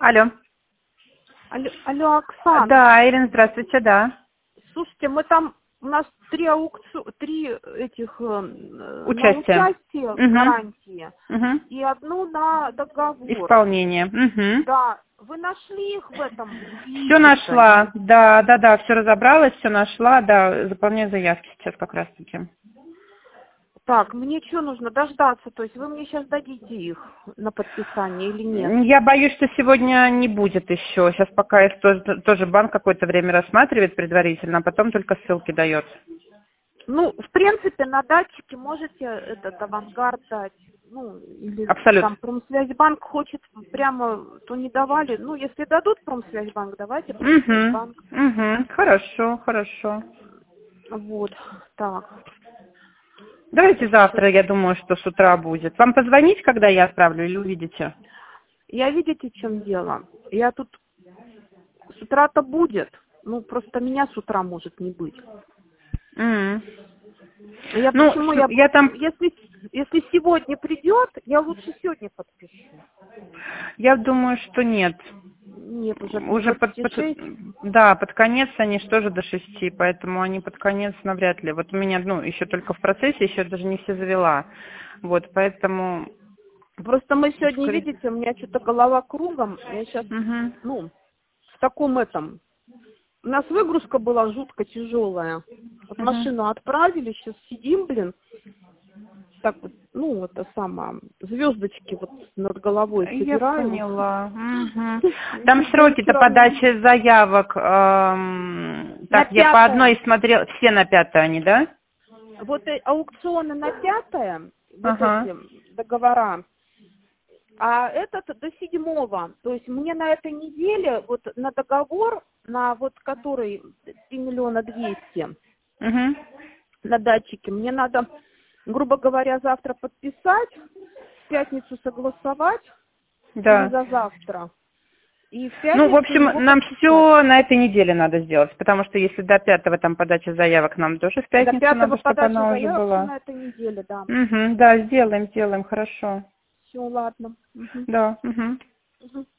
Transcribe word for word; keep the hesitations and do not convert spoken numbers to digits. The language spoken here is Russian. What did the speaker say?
Алло. Алло, алло, Оксана. Да, Ирина, здравствуйте, да. Слушайте, мы там, у нас три аукциона, три этих э, Участие. на участие Угу. гарантии Угу. и одну на договор. Исполнение. Угу. Да, вы нашли их в этом? Все нашла, да, да, да, все разобралась, все нашла, да, заполняю заявки сейчас как раз таки. Так, мне что нужно дождаться? То есть вы мне сейчас дадите их на подписание или нет? Я боюсь, что сегодня не будет еще. Сейчас пока их тоже, тоже банк какое-то время рассматривает предварительно, а потом только ссылки дает. Ну, в принципе, на датчике можете этот авангард дать. Ну, или Абсолютно. там Промсвязьбанк хочет прямо, то не давали. Ну, если дадут Промсвязьбанк, давайте Угу, Промсвязьбанк. угу, хорошо, хорошо. Вот, так. Давайте завтра, я думаю, что с утра будет. Вам позвонить, когда я отправлю, или увидите? Я, видите, в чем дело? Я тут с утра-то будет. Ну, просто меня с утра может не быть. М. Я Ну, почему с- я, я там, если, если сегодня придет, я лучше сегодня подпишу. я думаю, что нет. Нет, уже к Уже под, двадцати под- шести. да, под конец они же тоже до шести, поэтому они под конец навряд ли. Вот у меня, ну, еще только в процессе, еще даже не все завела. Вот, поэтому... Просто мы сегодня, скорее- видите, у меня что-то голова кругом. Я сейчас, Мгм. ну, в таком этом. У нас выгрузка была жутко тяжелая. Вот Мгм. машину отправили, сейчас сидим, блин. Так вот, ну, это самое, звездочки вот над головой Я собираю. поняла. Мгм. Там Я сроки-то вчера не- подачи заявок. эм, На так, я по пятое. одной смотрела, все на пятое они, да? Вот э, аукционы на пятое, вот Ага. эти договора, а этот до седьмого. То есть мне на этой неделе вот на договор, на вот который три миллиона двести Угу. на датчике, мне надо, грубо говоря, завтра подписать, в пятницу согласовать или Да. за завтра. И в Ну, в пятницу общем, его нам подписать. все на этой неделе надо сделать, потому что если до пятого там подача заявок, нам тоже в До пятницу пятого надо, чтобы подача она уже заявок все была. на этой неделе, да. Угу, да, сделаем, сделаем, хорошо. Все, ладно. Мгм. Да, угу. Мгм.